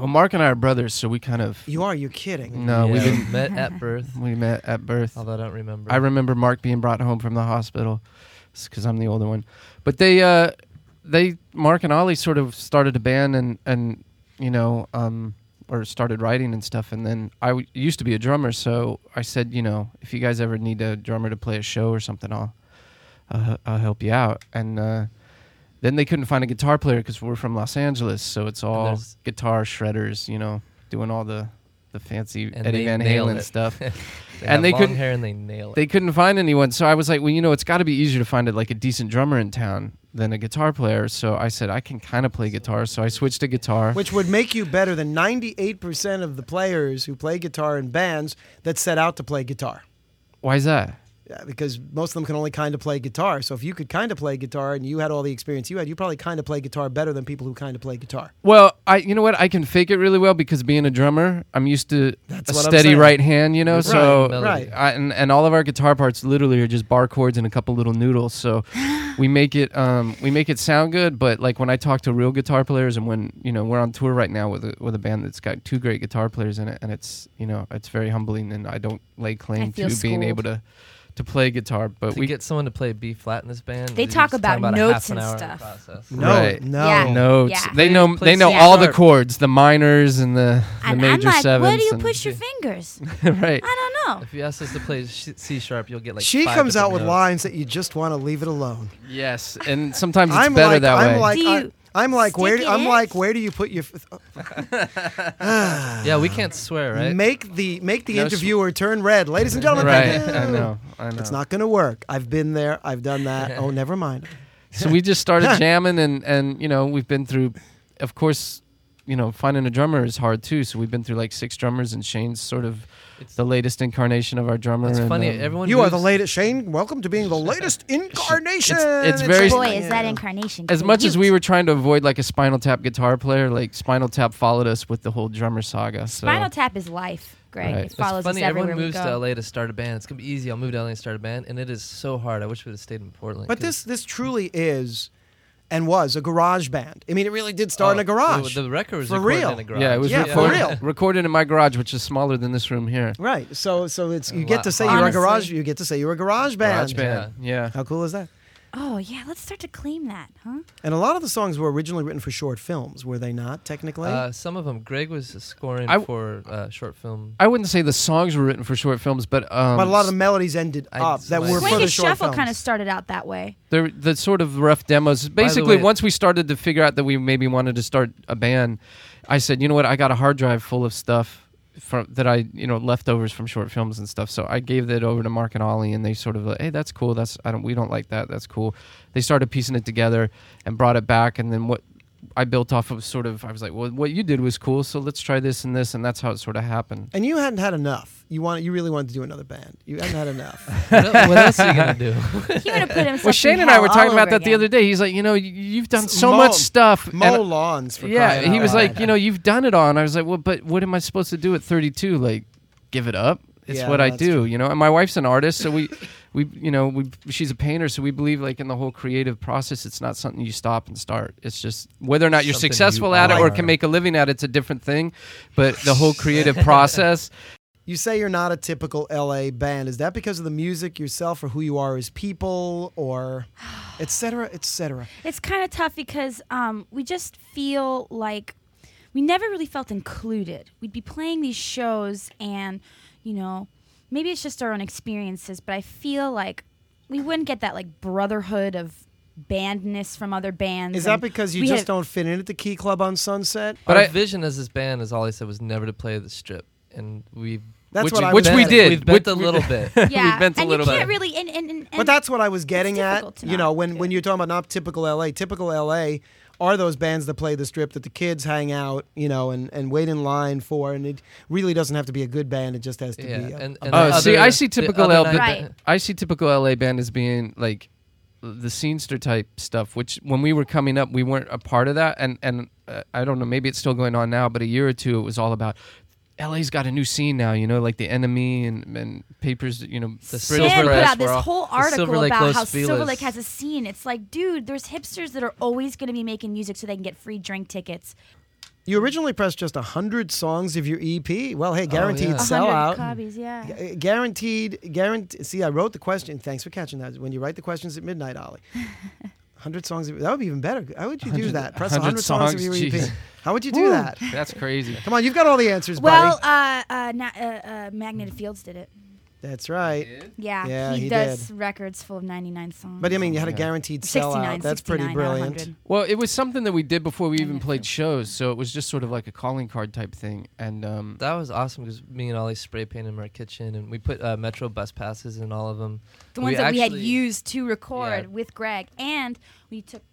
Well, Mark and I are brothers, so we kind of... You're kidding. No, we didn't. met at birth. We met at birth. Although I don't remember. I remember Mark being brought home from the hospital because I'm the older one. But Mark and Ollie sort of started a band and or started writing and stuff. And then I used to be a drummer, so I said, if you guys ever need a drummer to play a show or something, I'll help you out. And then they couldn't find a guitar player because we're from Los Angeles, so it's all guitar shredders, doing all the fancy Eddie Van Halen stuff. And they couldn't hair and they nail it. They couldn't find anyone, so I was like, well, it's got to be easier to find a decent drummer in town than a guitar player. So I said I can kind of play guitar, so I switched to guitar, which would make you better than 98% of the players who play guitar in bands that set out to play guitar. Why is that? Yeah, because most of them can only kind of play guitar. So if you could kind of play guitar and you had all the experience you had, you probably kind of play guitar better than people who kind of play guitar. Well, you know what? I can fake it really well because being a drummer, I'm used to a steady right hand, Right, so right. And all of our guitar parts literally are just bar chords and a couple little noodles. So we make it sound good. But like when I talk to real guitar players, and when we're on tour right now with a band that's got 2 great guitar players in it, and it's it's very humbling, and I don't lay claim to being able to play guitar, but we get someone to play B flat in this band. They talk about notes and stuff. Notes. Yeah. They know all the chords, the minors and the major I'm like, sevenths. where do you push your fingers? Right. I don't know. If you ask us to play C sharp, you'll get like. She 5 comes out with notes. lines that you just want to leave it alone. Yes, and sometimes it's better that way. I'm like, where do you put your? Yeah, we can't swear, right? Make the interviewer turn red, ladies and gentlemen. Right, I know. It's not going to work. I've been there. I've done that. Oh, never mind. So we just started jamming, and we've been through, of course, finding a drummer is hard too. So we've been through like 6 drummers, and Shane's sort of the latest incarnation of our drummer. It's funny. Everyone. You are the latest, Shane. Welcome to being the latest incarnation. It's very. Boy, is that incarnation? As much as we were trying to avoid like a Spinal Tap guitar player, like Spinal Tap followed us with the whole drummer saga. So. Spinal Tap is life, Greg. Right. It follows it's funny. us everywhere Everyone moves we go. to LA to start a band. It's gonna be easy. I'll move to LA and start a band, and it is so hard. I wish we would have stayed in Portland. But this truly is. And was a garage band. I mean, it really did start in a garage. The record was for recorded real. in a garage. Yeah, it was for real. recorded in my garage, which is smaller than this room here. Right. So it's you A get lot to say harder. you're a garage. You get to say you're a garage band. Garage band. Yeah. How cool is that? Oh yeah, let's start to claim that, huh? And a lot of the songs were originally written for short films, were they not? Technically. Some of them. Greg was scoring for short film. I wouldn't say the songs were written for short films, but a lot of the melodies ended up that were for Swing the and short Shuffle films. kind of started out that way. They're the sort of rough demos. Basically, once we started to figure out that we maybe wanted to start a band, I said, you know what, I got a hard drive full of stuff that I leftovers from short films and stuff. So I gave that over to Mark and Ollie, and they sort of like, hey, that's cool. We don't like that. That's cool. They started piecing it together and brought it back, and then what I built off of I was like, well, what you did was cool, so let's try this, and that's how it sort of happened. And you hadn't had enough. You really wanted to do another band. You hadn't had enough. What else are you gonna do? He would have put himself. Well, Shane and I were talking about that the other day. He's like, you've done so much stuff. Mow lawns for crying out he was loud. like, you've done it all. And I was like, well, but what am I supposed to do at 32? Like, give it up? It's what I do, true. And my wife's an artist, so she's a painter, so we believe like in the whole creative process. It's not something you stop and start. It's just whether or not you're successful at it or can make a living at it, it's a different thing. But the whole creative process. You say you're not a typical LA band. Is that because of the music yourself or who you are as people or et cetera, et cetera? It's kind of tough because we just feel like we never really felt included. We'd be playing these shows and, maybe it's just our own experiences, but I feel like we wouldn't get that like brotherhood of bandness from other bands. Is that because you just don't fit in at the Key Club on Sunset? But our vision as this band, as Ollie said, was never to play the Strip. And which we did. We've bent a little bit. Yeah, we bent a little you can't bit. really. And but that's what I was getting at. When you're talking about not typical LA, typical LA are those bands that play the Strip that the kids hang out, and wait in line for, and it really doesn't have to be a good band. It just has to be. I see typical I see typical LA band as being like the scenester type stuff. Which when we were coming up, we weren't a part of that, and I don't know, maybe it's still going on now. But a year or two, it was all about. LA's got a new scene now, like the Enemy and Papers, the Silver Lake put out this whole article about how Feliz. Silver Lake has a scene. It's like, dude, there's hipsters that are always going to be making music so they can get free drink tickets. You originally pressed just 100 songs of your EP. Well, hey, guaranteed yeah. 100 sellout. copies, yeah. Guaranteed. See, I wrote the question. Thanks for catching that. When you write the questions at midnight, Ollie. 100 songs. That would be even better. How would you do that? Press 100 songs of your EP. Jeez. How would you do that? That's crazy. Come on, you've got all the answers, Well, buddy. Magnetic Fields did it. That's right. Yeah, he does records full of 99 songs. But I mean, you had a guaranteed 69, sellout. That's pretty 69, brilliant. 100. Well, it was something that we did before we even Magnetic played Fields. shows, so it was just sort of like a calling card type thing. And That was awesome because me and Ollie spray painted in our kitchen, and we put Metro bus passes in all of them. The ones that we had actually- used to record Yeah. with Greg, and we took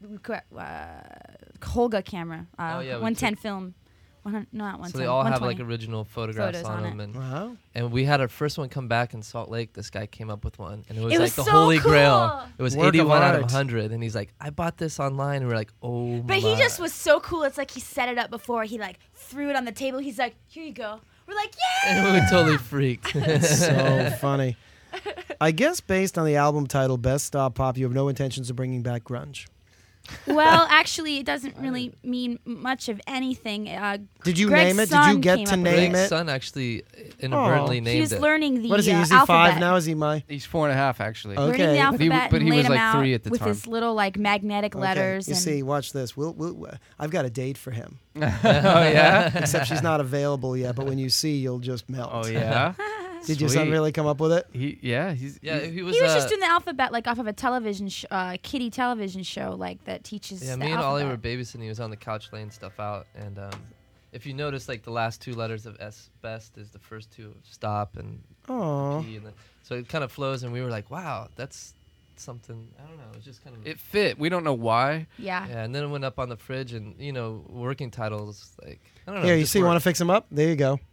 Holga camera, Oh, yeah, we 110 film. Not 110. So they all have 120. like original photographs Photos on on them, it. and Wow. we had our first one come back in Salt Lake. This guy came up with one, and it was It like was the so holy cool. grail. It was Work of 81 out of art. 100, and he's like, "I bought this online," and we're like, "Oh But my!" he just was so cool. It's like he set it up before. He like threw it on the table. He's like, "Here you go." We're like, "Yeah!" and we totally freaked. So funny. I guess based on the album title, Best Stop Pop, you have no intentions of bringing back grunge. Well, actually, it doesn't really mean much of anything. Did you Greg's name it? Did son you get came to up with name Greg's it? son actually inadvertently Aw. named He was it. learning the What is he? Is he alphabet. 5 now? Is he my? he's 4.5 actually. Oh. Learning the Okay. alphabet But he and was laid them like out 3 at the with time. his little like magnetic letters. Okay. You and see, watch this. I've got a date for him. Oh yeah. Except she's not available yet. But when you see, you'll just melt. Oh yeah. Did your son Sweet. really come up with it? He's Yeah, he's- he was. He was just doing the alphabet like off of a television, kiddie television show like that teaches. Yeah, the me and Ollie were alphabet. babysitting. He was on the couch laying stuff out, and if you notice, like the last 2 letters of S best is the first 2 of stop and Oh. P, and so it kind of flows. And we were like, "Wow, that's something." I don't know. It was just kind of it fit. We don't know why. Yeah. Yeah, and then it went up on the fridge, and working titles like I don't know. Here, you just see, you want to worked. fix him up? There you go.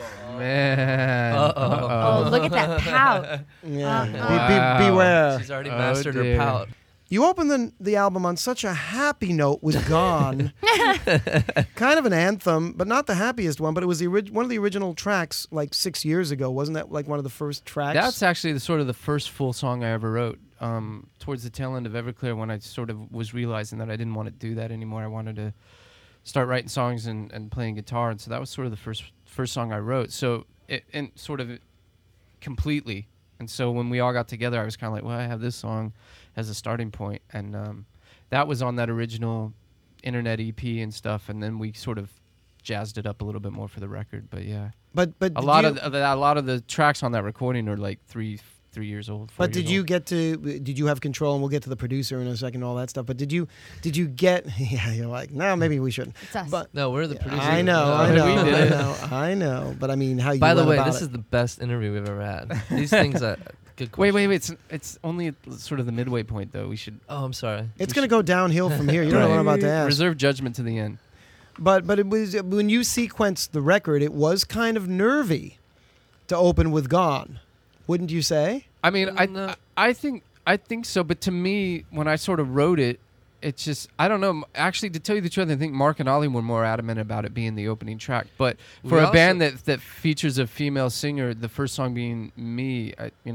Man. Uh-oh. Oh, look at that pout. Yeah. Wow. Beware. She's already Oh, mastered her dear. pout. You opened the album on such a happy note with Gone. Kind of an anthem, but not the happiest one. But it was one of the original tracks like 6 years ago. Wasn't that like one of the first tracks? That's actually the first full song I ever wrote. Towards the tail end of Everclear, when I sort of was realizing that I didn't want to do that anymore. I wanted to start writing songs and playing guitar, and so that was sort of the first song I wrote. So and sort of completely. And so when we all got together, I was kind of like, well, I have this song as a starting point, and that was on that original internet EP and stuff. And then we sort of jazzed it up a little bit more for the record. But yeah, but a lot of the tracks on that recording are like 3 years old. 4 But years did you old. did you have control? And we'll get to the producer in a second, all that stuff. But did you get? Yeah, you're like, no, maybe we shouldn't. It's us. But No, we're the producers. I know. We did it. I know. But I mean, how you By the went way, about this it. is the best interview we've ever had. These things are good. Wait. questions. It's only at sort of the midway point, though. We should Oh, I'm sorry. It's going to go downhill from here. You don't know what I'm about to ask. reserve judgment to the end. But it was when you sequenced the record, it was kind of nervy to open with Gone, wouldn't you say? I mean, No. I think so. But to me, when I sort of wrote it, it's just I don't know. Actually, to tell you the truth, I think Mark and Ollie were more adamant about it being the opening track. But for We a band also- that features a female singer, the first song being me,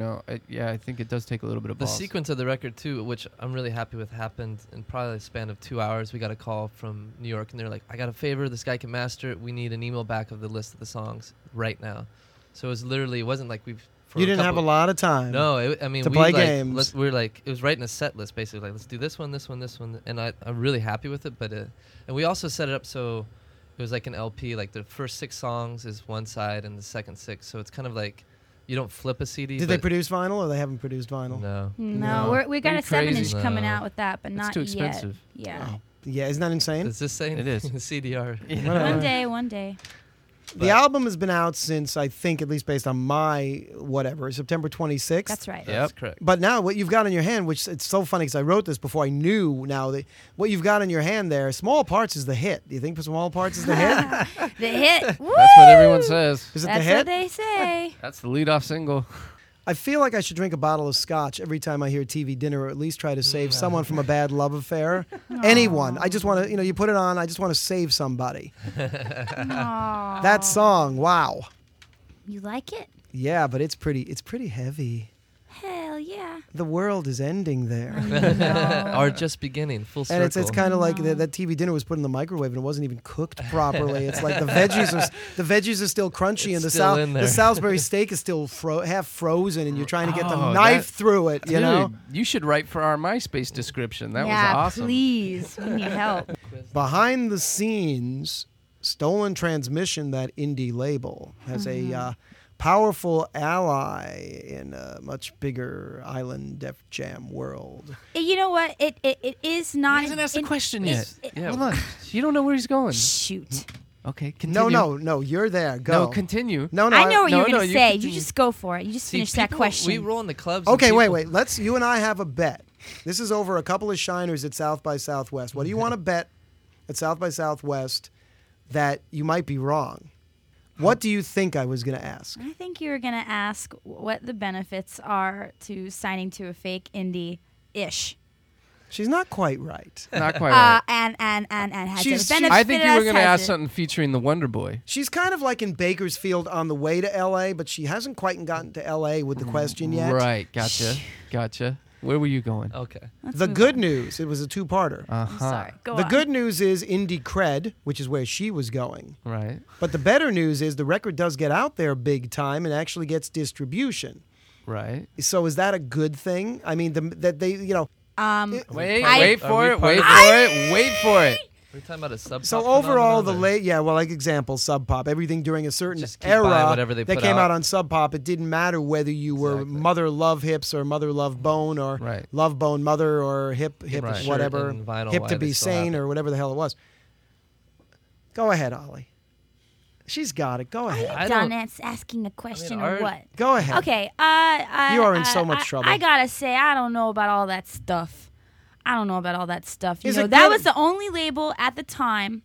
I think it does take a little bit of The balls. sequence of the record too, which I'm really happy with, happened in probably a span of 2 hours. We got a call from New York, and they're like, "I got a favor. This guy can master it. We need an email back of the list of the songs right now." So it wasn't like we've. for You didn't have a couple- lot of time. No, we to play like, games. We're like, it was right in a set list basically. Like, let's do this one, and I'm really happy with it. But and we also set it up so it was like an LP. Like the first 6 songs is one side, and the second 6. So it's kind of like you don't flip a CD. Did they but- produce vinyl or they haven't produced vinyl? No. No, we got Pretty a 7-inch crazy. coming No. out with that, but It's not too yet. expensive. Yeah. Oh, yeah, isn't that insane? Is this saying It is. CDR? Whatever. One day. The album has been out since, I think, at least based on my whatever, September 26th. That's right. That's correct. But now what you've got in your hand, which it's so funny because I wrote this before I knew now that what you've got in your hand there, Small Parts is the hit. Do you think Small Parts is the hit? The hit. Woo! That's what everyone says. Is it That's the hit? what they say. That's the lead-off single. I feel like I should drink a bottle of scotch every time I hear TV dinner, or at least try to save someone from a bad love affair. Anyone. I just want to, you put it on, I just want to save somebody. Aw. That song, wow. You like it? Yeah, but it's pretty heavy. Hell yeah. Yeah. The world is ending there. Or just beginning, full circle. And it's kind of like that TV dinner was put in the microwave and it wasn't even cooked properly. It's like the veggies are still crunchy It's and still in there. the Salisbury steak is still half frozen and you're trying to get the Oh, knife through it. You Dude, know. you should write for our MySpace description. That yeah, was awesome. please. We need help. Behind the scenes, Stolen Transmission, that indie label, has a powerful ally in a much bigger island Def Jam world. You know what? It is not. He hasn't asked the question yet. Yeah. Hold on. You don't know where he's going. Shoot. Okay, continue. No, you're there. Go. No, continue. No, I know what no, you're no, going to you say. continue. You just go for it. You just See, finish that people- question. We roll in the clubs. and Okay, people- wait. You and I have a bet. This is over a couple of shiners at South by Southwest. What do you want to bet at South by Southwest that you might be wrong? What do you think I was going to ask? I think you were going to ask what the benefits are to signing to a fake indie-ish. She's not quite right. Not quite right. And has She's- it benefited I think you were us? going to Has ask it- something featuring the Wonder Boy. She's kind of like in Bakersfield on the way to L.A., but she hasn't quite gotten to L.A. with the question yet. Right, gotcha. Where were you going? Okay. Let's The move good on. news, it was a two-parter. I'm sorry. Go The on. good news is Indie Cred, which is where she was going. Right. But the better news is the record does get out there big time and actually gets distribution. Right. So is that a good thing? I mean, that they, you know. Wait Are for we it. part Wait of for it. Wait for it. We're talking about a sub. So overall, like example, Sub Pop, everything during a certain Just keep buying era whatever they that put came out out. on Sub Pop, it didn't matter whether you were Exactly. Mother Love Hips or Mother Love Bone or Right. Love Bone Mother or Hip Right. Shirt whatever, and vinyl, Hip why to they Be still have Sane it. or whatever the hell it was. Go ahead, Ollie. She's got it. Go ahead. I Done don't- it's asking a question our- or what? Go ahead. Okay. You are in so much trouble. I gotta say, I don't know about all that stuff. You Is know, it that good? was the only label at the time.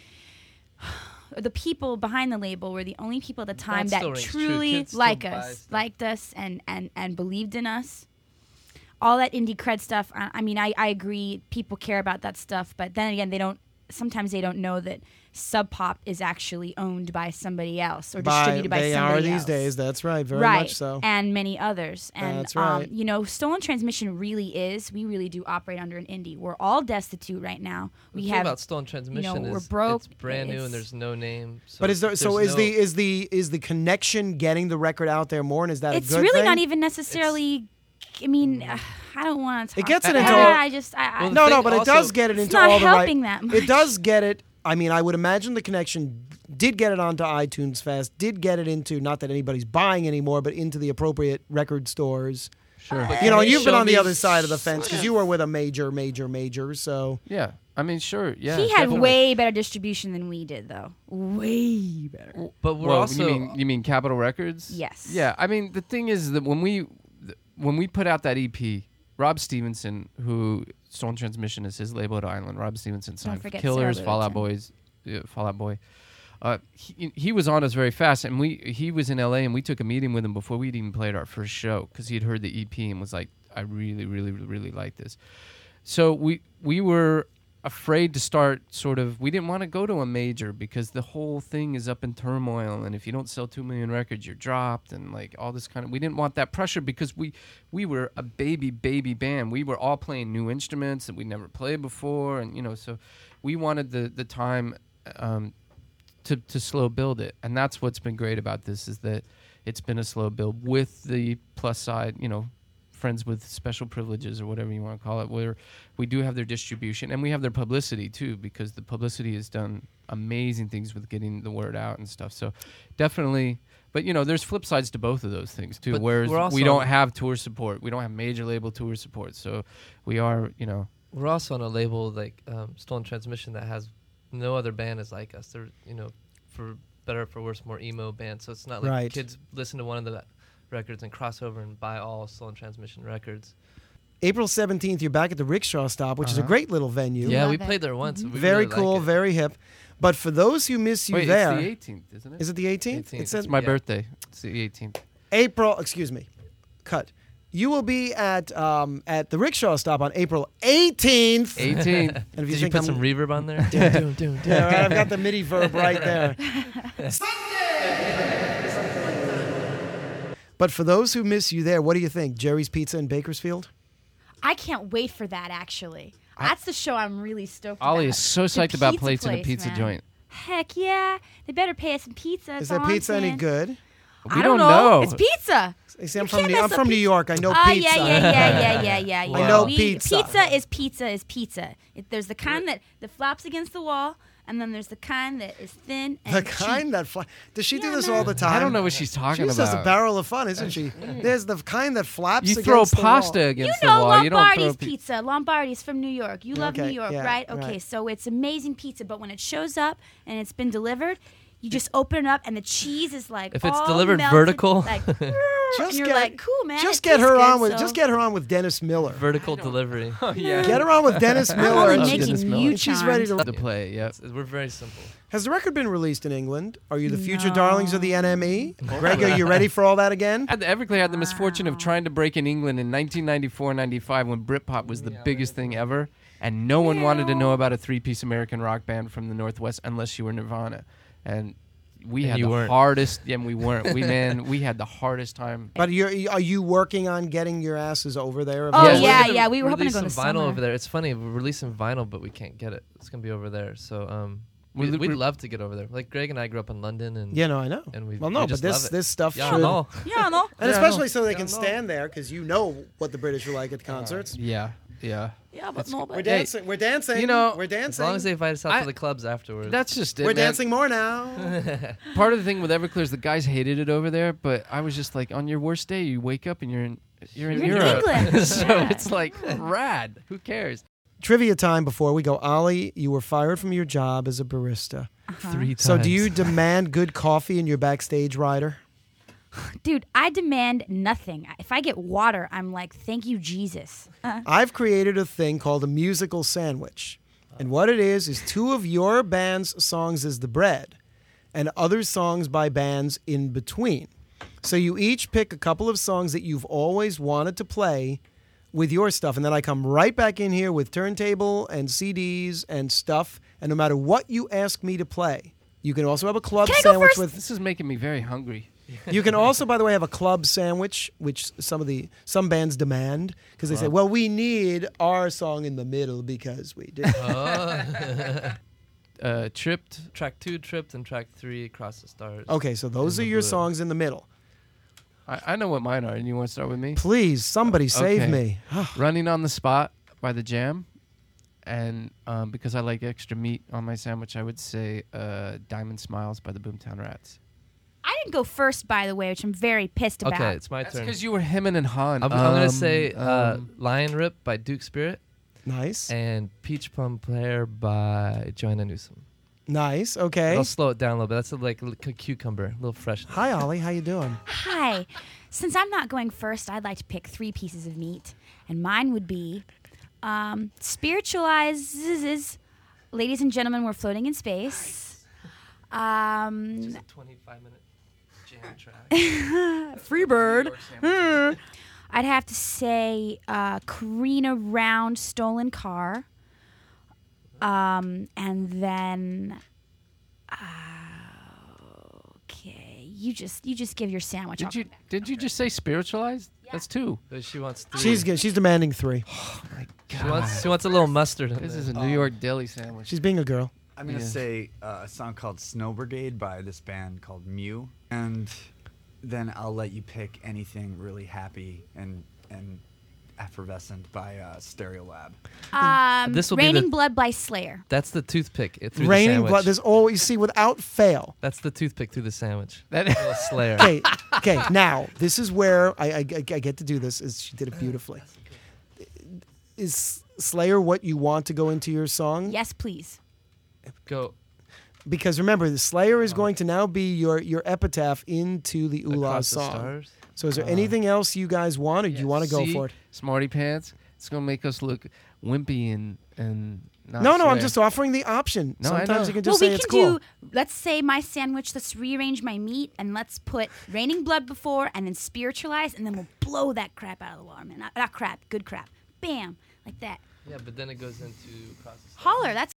The people behind the label were the only people at the time That that still rings true. truly Kids still buy stuff. liked us, and believed in us. All that indie cred stuff. I mean, I agree. People care about that stuff, but then again, they don't. Sometimes they don't know that Sub Pop is actually owned by somebody else or distributed by they somebody are these else. days. That's right. Very right, much so. and many others. And That's right. you know, Stolen Transmission really is. We really do operate under an indie. We're all destitute right now. The We thing have about Stolen Transmission we're is broke. it's brand new It's- and there's no name. So But is there? So there's is no- the connection getting the record out there more? And is that it's a good really thing? not even necessarily. I mean, I don't want to. It gets it into all- I just. Well, No, thing but it also- does get it It's into not all the right. helping that It much. does get it. I mean, I would imagine the connection did get it onto iTunes fast. Did get it into not that anybody's buying anymore, but into the appropriate record stores. Sure. But You know, can you've been show on the me- other side of the fence because you were with a major. So Yeah. I mean, sure. Yeah. he had definitely. way better distribution than we did, though. Way better. But we're Well, also you mean Capitol Records? Yes. Yeah. I mean, the thing is that when we put out that EP, Rob Stevenson, who Stolen Transmission is his label at Island. Rob Stevenson signed for forget Killers, Sarah Fall Out Littleton. Boys, Fall Out Boy. He was on us very fast, and he was in LA, and we took a meeting with him before we'd even played our first show because he'd heard the EP and was like, "I really, really, really like this." So we were afraid to start we didn't want to go to a major because the whole thing is up in turmoil, and if you don't sell 2 million records, you're dropped, and like all this kind of. We didn't want that pressure because we were a baby band. We were all playing new instruments that we never played before, and so we wanted the time. To slow build it, and that's what's been great about this is that it's been a slow build with the plus side, friends with special privileges or whatever you want to call it, where we do have their distribution and we have their publicity too, because the publicity has done amazing things with getting the word out and stuff. So definitely, but there's flip sides to both of those things too. But Whereas we're also we don't on- have tour support, we don't have major label tour support, so we are, we're also on a label like Stolen Transmission that has no other band is like us. They're for better or for worse, more emo band. So it's not like Right. kids listen to one of the records and cross over and buy all Stolen Transmission records. April 17th, you're back at the Rickshaw Stop, which is a Uh-huh. great little venue. Yeah, Love we it. played there once. and we Very really cool, like it. very hip. But for those who miss you wait, there, it's the 18th, isn't it? is it the 18th? 18th. It said It's my Yeah. birthday. It's the 18th. April. Excuse me. Cut. You will be at the Rickshaw Stop on April 18th. 18th. And if Did you think put I'm- some reverb on there? Yeah, right, I've got the MIDI verb right there. But for those who miss you there, what do you think? Jerry's Pizza in Bakersfield? I can't wait for that, actually. That's the show I'm really stoked Ollie about. is so The psyched about pizza plates in a place, pizza man. joint. Heck yeah. They better pay us some pizza. Is That's their all I'm pizza any saying. good? We I don't know. It's pizza. See, I'm You from can't New, mess I'm up from New pizza. York. I know Oh, pizza. yeah. I know pizza. Pizza is pizza. There's the kind that flops against the wall, and then there's the kind that is thin and The cheap. kind that does she do Yeah, this man. all the time? I don't know what she's talking She's about. just a barrel of fun, isn't she? There's the kind that flaps You against throw the pasta wall. against You the know wall. You don't Lombardi's throw pizza. Lombardi's from New York. You love Okay, New York, yeah, right? Okay, right. so it's amazing pizza, but when it shows up and it's been delivered, you just open it up and the cheese is like If it's all delivered melted, vertical. like, Just and you're get- like, cool, man. Just it get tastes her good, on with so- just get her on with Dennis Miller. Vertical delivery. yeah. Get her on with Dennis I'm Miller. only and making she's- you and she's ready to. to play. Yep. We're very simple. Has the record been released in England? Are you the future No. darlings of the NME? Greg, are you ready for all that again? Everclear had the misfortune of trying to break in England in 1994-95 when Britpop was the biggest thing ever, and no one wanted to know about a three-piece American rock band from the Northwest unless you were Nirvana. And we And had you the weren't. hardest. Yeah, we weren't. We had the hardest time. But are you working on getting your asses over there? Oh, Yes. yeah, We're gonna we were hoping to go in the release some vinyl summer. over there. It's funny, we're releasing vinyl, but we can't get it. It's gonna be over there. So we'd we're- love to get over there. Like Greg and I grew up in London, and Yeah, no, I know. And we- well, we no, but just love it. this stuff yeah, should, no. Yeah, no. and Yeah, especially no. so they Yeah, can no. stand there because you know what the British are like at concerts. Yeah. Yeah, but no, We're but dancing. We're dancing. You know, we're As dancing. long as they invite us out I- to the clubs afterwards. That's just it. we're man. dancing more now. Part of the thing with Everclear is the guys hated it over there, but I was just like, on your worst day, you wake up and you're in in Europe. England. So Yeah. it's like rad. Who cares? Trivia time before we go. Ollie, you were fired from your job as a barista. 3 times. So do you demand good coffee in your backstage rider? Dude, I demand nothing. If I get water, I'm like, thank you, Jesus. I've created a thing called a musical sandwich. And what it is 2 of your band's songs is the bread and other songs by bands in between. So you each pick a couple of songs that you've always wanted to play with your stuff. And then I come right back in here with turntable and CDs and stuff. And no matter what you ask me to play, you can also have a club Can I go sandwich first? with... This is making me very hungry. You can also, by the way, have a club sandwich, which some bands demand because they say, "Well, we need our song in the middle because we do." Tripped. Track 2, Tripped, and track 3, Across the Stars. Okay, so those are In the your blue. songs in the middle. I know what mine are. And you want to start with me? Please, somebody save Okay. me. Running on the Spot by The Jam. And because I like extra meat on my sandwich, I would say Diamond Smiles by the Boomtown Rats. I didn't go first, by the way, which I'm very pissed about. Okay, it's my That's turn. because you were hemming and hawing. I'm going to say Lion Rip by Duke Spirit Nice, and Peach Plum Player by Joanna Newsom. nice. Okay. I'll slow it down a little bit. That's like a cucumber, a little fresh. Hi, Ollie. How you doing? Hi. Since I'm not going first, I'd like to pick 3 pieces of meat. And mine would be Spiritualizes, Ladies and Gentlemen, We're Floating in Space. Just a 25-minute jam track. Freebird. I'd have to say Karina Round, Stolen Car. And then... okay. You just give your sandwich. I'll come back. Did you just say spiritualized? Yeah. That's 2. But she wants 3. She's good. She's demanding 3. She wants a little mustard in This there. is a New York deli sandwich. She's being a girl. I'm going to Yeah. say a song called Snow Brigade by this band called Mew. And then I'll let you pick anything really happy and effervescent by Stereolab. This will be Raining the- Blood by Slayer. That's the toothpick through the Raining sandwich. blood. There's always see without fail. That's the toothpick through the sandwich. That Little Slayer. Okay. Now this is where I get to do this. Is she did it beautifully. Is Slayer what you want to go into your song? Yes, please. Go. Because remember, the Slayer is going to now be your epitaph into the Oolah Across the song. Stars. So is there anything else you guys want, or do you want to go See? for it? Smarty pants. It's gonna make us look wimpy and not No, I'm Slayer. just offering the option. No, I Sometimes know. you can Well, just say we it's can cool. do. Let's say my sandwich. Let's rearrange my meat and let's put Raining Blood before, and then Spiritualize, and then we'll blow that crap out of the water, man. Not crap, good crap. Bam, like that. Yeah, but then it goes into Across the Stars. Holler. That's